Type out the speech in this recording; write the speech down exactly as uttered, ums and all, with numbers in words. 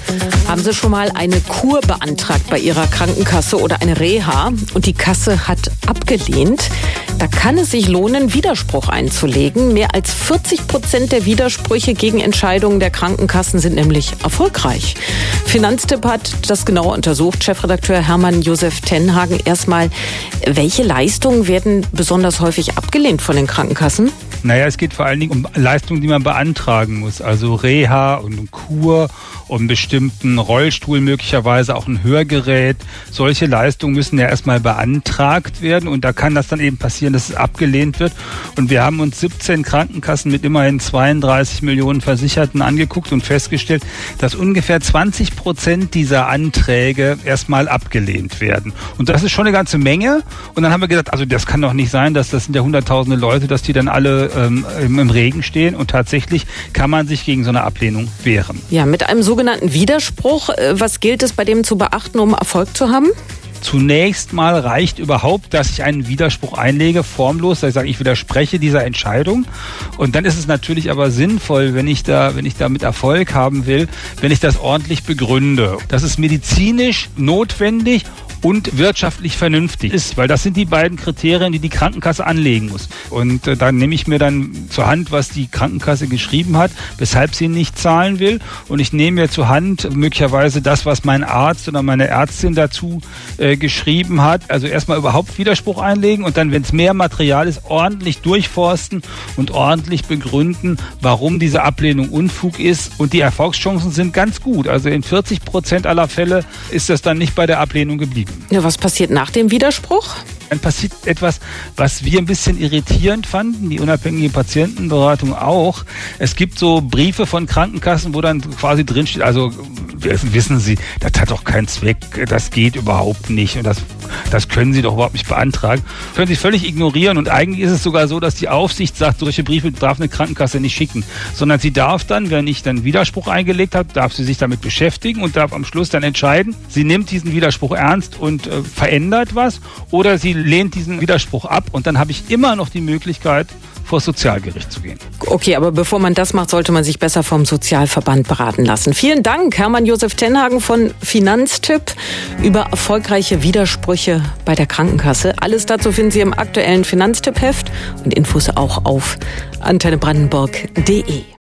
Haben Sie schon mal eine Kur beantragt bei Ihrer Krankenkasse oder eine Reha und die Kasse hat abgelehnt? Da kann es sich lohnen, Widerspruch einzulegen. Mehr als vierzig Prozent der Widersprüche gegen Entscheidungen der Krankenkassen sind nämlich erfolgreich. Finanztipp hat das genauer untersucht. Chefredakteur Hermann Josef Tenhagen, erstmal, welche Leistungen werden besonders häufig abgelehnt von den Krankenkassen? Naja, es geht vor allen Dingen um Leistungen, die man beantragen muss. Also Reha und Kur, um einen bestimmten Rollstuhl, möglicherweise auch ein Hörgerät. Solche Leistungen müssen ja erstmal beantragt werden und da kann das dann eben passieren, dass es abgelehnt wird. Und wir haben uns siebzehn Krankenkassen mit immerhin zweiunddreißig Millionen Versicherten angeguckt und festgestellt, dass ungefähr zwanzig Prozent dieser Anträge erstmal abgelehnt werden. Und das ist schon eine ganze Menge. Und dann haben wir gesagt, also das kann doch nicht sein, dass das sind ja hunderttausende Leute, dass die dann alle ähm, im Regen stehen. Und tatsächlich kann man sich gegen so eine Ablehnung wehren. Ja, mit einem sogenannten Widerspruch. Was gilt es bei dem zu beachten, um Erfolg zu haben? Zunächst mal reicht überhaupt, dass ich einen Widerspruch einlege, formlos, dass ich sage, ich widerspreche dieser Entscheidung. Und dann ist es natürlich aber sinnvoll, wenn ich da, wenn ich damit Erfolg haben will, wenn ich das ordentlich begründe. Das ist medizinisch notwendig und wirtschaftlich vernünftig ist, weil das sind die beiden Kriterien, die die Krankenkasse anlegen muss. Und äh, dann nehme ich mir dann zur Hand, was die Krankenkasse geschrieben hat, weshalb sie nicht zahlen will. Und ich nehme mir zur Hand möglicherweise das, was mein Arzt oder meine Ärztin dazu äh, geschrieben hat. Also erstmal überhaupt Widerspruch einlegen und dann, wenn es mehr Material ist, ordentlich durchforsten und ordentlich begründen, warum diese Ablehnung Unfug ist. Und die Erfolgschancen sind ganz gut. Also in vierzig Prozent aller Fälle ist das dann nicht bei der Ablehnung geblieben. Ja, was passiert nach dem Widerspruch? Dann passiert etwas, was wir ein bisschen irritierend fanden, die unabhängige Patientenberatung auch. Es gibt so Briefe von Krankenkassen, wo dann quasi drinsteht, also wissen Sie, das hat doch keinen Zweck, das geht überhaupt nicht und das, das können Sie doch überhaupt nicht beantragen. Können Sie völlig ignorieren und eigentlich ist es sogar so, dass die Aufsicht sagt, solche Briefe darf eine Krankenkasse nicht schicken, sondern sie darf dann, wenn ich dann Widerspruch eingelegt habe, darf sie sich damit beschäftigen und darf am Schluss dann entscheiden, sie nimmt diesen Widerspruch ernst und äh, verändert was oder sie lehnt diesen Widerspruch ab und dann habe ich immer noch die Möglichkeit, vor das Sozialgericht zu gehen. Okay, aber bevor man das macht, sollte man sich besser vom Sozialverband beraten lassen. Vielen Dank, Hermann Josef Tenhagen von Finanztipp über erfolgreiche Widersprüche bei der Krankenkasse. Alles dazu finden Sie im aktuellen Finanztipp-Heft und Infos auch auf antenne brandenburg punkt de.